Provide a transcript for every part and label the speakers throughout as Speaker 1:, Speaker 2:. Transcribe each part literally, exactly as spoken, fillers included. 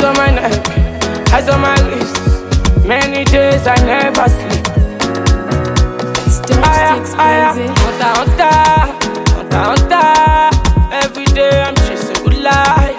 Speaker 1: on my neck, eyes on my wrist. Many days I never sleep. Aya, aya, hunter, hunter, hunter, hunter. Every day I'm chasing good life.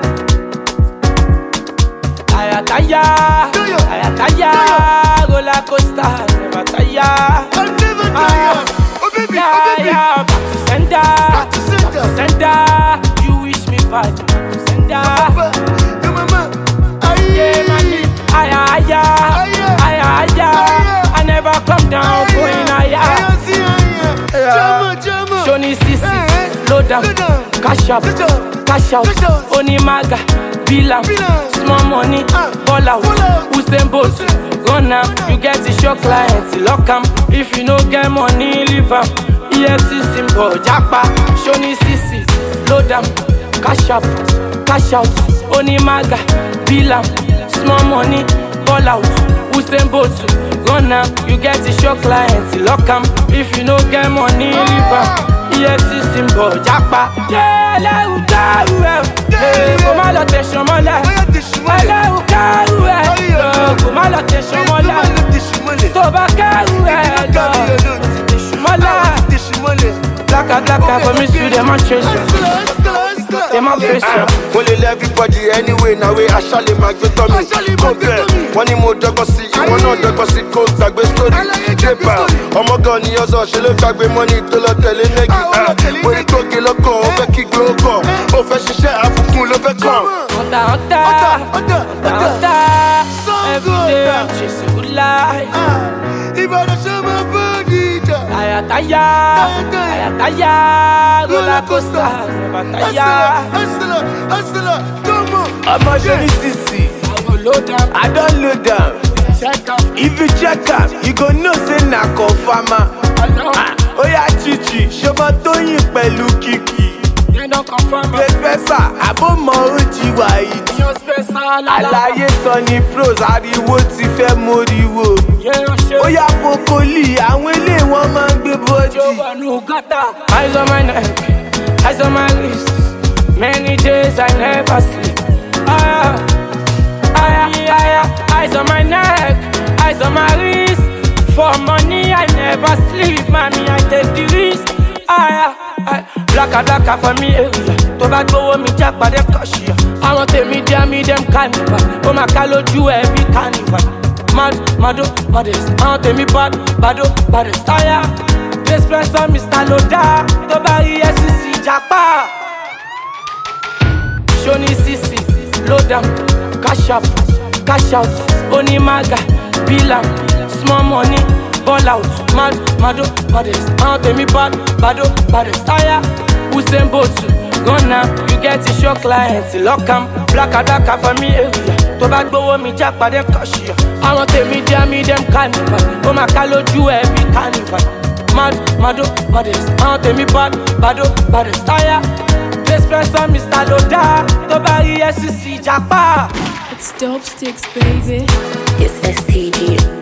Speaker 1: Aya, kaya, aya, kaya, roller coaster, never tire.
Speaker 2: I'm never tired. Oh baby, oh baby.
Speaker 1: Back to sender,
Speaker 2: Back to sender.
Speaker 1: back to sender. You wish me bad, back to sender.
Speaker 2: Papa, hey mama, aye.
Speaker 1: Yeah, mommy. Aya, aya,
Speaker 2: Aya.
Speaker 1: aya, aya. I never come down, going higher.
Speaker 2: Jama, jama.
Speaker 1: Shoni Sisi,
Speaker 2: Eh, eh.
Speaker 1: low down,
Speaker 2: Low down.
Speaker 1: cash up,
Speaker 2: Cash out.
Speaker 1: cash out,
Speaker 2: Cash out.
Speaker 1: Onimaga, Bilam,
Speaker 2: Bilam.
Speaker 1: small money,
Speaker 2: Ah.
Speaker 1: ball out,
Speaker 2: Ball out.
Speaker 1: Usain Bolt, run am, you get it, your clients, lock am. If you no get money, leave am. E F C symbol, Japa, Shoni Sisi, low down, cash up, cash out, Onimaga, Bilam, small money, ball out, Usain Bolt, run am, you get it, your clients, lock am. If you no get money, leave am. E F C symbol, Japa. Yeah, lẹ́rù kárù ẹ̀, kò má lọ tẹ̀sán mọ́lẹ̀. Ẹlẹ́rù kárù ẹ̀, kò má lọ tẹ̀sán mọ́lẹ̀. Tó bá kárù ẹ̀ lọ, tẹ̀sán mọ́lẹ̀. Blacka blacka for me to demonstration. Demonstration.
Speaker 2: Mo lè lé everybody anyway, na way aṣálẹ̀ máa gbé tọ́ mi. Kó bẹ̀, wọ́n ní mo dọ́gbọ́n sí, ìwọ náà dọ́gbọ́n sí, kó gbàgbé sórí. Débà, ọmọ gan ni ọ̀sán, ṣe ló gbàgbé mọ́ni tó lọ tẹ̀lé nẹ́gì. Mo rí tóge lọ́kàn, ó fẹ́ kí gbé ó kàn. Ó fẹ́ ṣiṣẹ́ àbùkù ló fẹ́ kàn.
Speaker 1: Hunter, hunter, hunter, hunter. Every day I'm chasing good life.
Speaker 2: Ìbàdàn ṣe máa bọ́ gíjà.
Speaker 1: Aya kaya, aya kaya, roller coaster, never tire.
Speaker 2: Hustler, hustler, come on.
Speaker 3: I'ma Shoni Sisi,
Speaker 1: Load am,
Speaker 3: I don't load am.
Speaker 1: check am,
Speaker 3: If you check am, you go know say na confirmer. Ah, oya chichi, ṣọmọ Tóyìn pẹ̀lú Kiki.
Speaker 1: they don't confirm am.
Speaker 3: Pẹ̀sà, àbọ̀mọ̀ ojì wàyí.
Speaker 1: Your special
Speaker 3: Àlàyé sọ ní pros, ariwo ti fẹ́ moriwo.
Speaker 1: yeah, shit.
Speaker 3: Oya pokoli, àwọn ilé wọn máa ń gbé bọ́dì.
Speaker 1: Eyes on my neck, eyes on my wrist. Many days I never sleep. Aya, aya, aya, eyes on my neck, eyes on my wrist. For money I never sleep, mommy I take the risk. Aya, aya, blacka blacka for me area. Tó bá gbówó mi jápa dem kọ́ṣíà. Àwọn tèmi dí àmì dem carnival. Ó máa ká lójú ẹ̀ bí carnival. Mad, mado, modest. Àwọn tèmi bad, bado, baddest. Aya. Espresso, Mister Loda, tó bá rí F C C Japa. Shoni Sisi, low down, cash up, cash out, Onimaga, Bilam, small money, ball out, mad, mado, modest. Àwọn tèmi bad, bado, baddest. Aya, Usain Bolt, run am, you get it, your clients, lock am. Blacka blacka for me area, tó bá gbówó mi jápa dem kọ́ṣíà. Àwọn tèmi dí àmì dem carnival, ó máa ká lójú ẹ̀ bí carnival. Mad, mado, modest. Àwọn tèmi bad, bado, baddest. Aya, Espresso, Mister Loda, tó bá rí F C C Japa.
Speaker 4: It's dope sticks, baby.
Speaker 5: It's S T G.